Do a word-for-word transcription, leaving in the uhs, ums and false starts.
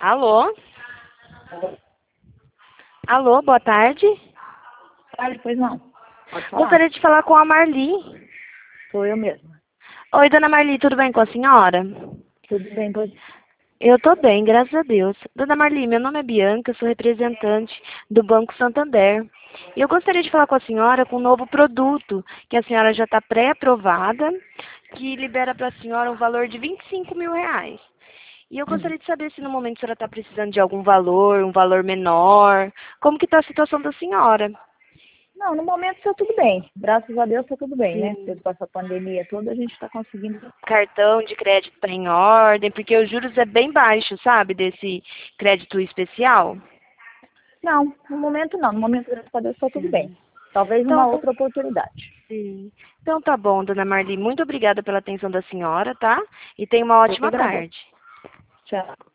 Alô? Alô, boa tarde. Tarde, pois não. Pode falar. Gostaria de falar com a Marli. Sou eu mesma. Oi, dona Marli, tudo bem com a senhora? Tudo bem, pois. Eu tô bem, graças a Deus. Dona Marli, meu nome é Bianca, sou representante do Banco Santander. E eu gostaria de falar com a senhora com um novo produto, que a senhora já está pré-aprovada, que libera para a senhora um valor de vinte e cinco mil reais. E eu gostaria de saber se no momento a senhora está precisando de algum valor, um valor menor, como que está a situação da senhora? Não, no momento está tudo bem. Graças a Deus está tudo bem, né? Sim. Depois com essa pandemia toda, a gente está conseguindo. Cartão de crédito está em ordem, porque os juros é bem baixo, sabe, desse crédito especial. Não, no momento não. No momento, graças a Deus, está tudo bem. Sim. Talvez Então, uma outra oportunidade. sim. Então tá bom, dona Marli. Muito obrigada pela atenção da senhora, tá? E tenha uma Eu que ótima agradeço. tarde. Tchau.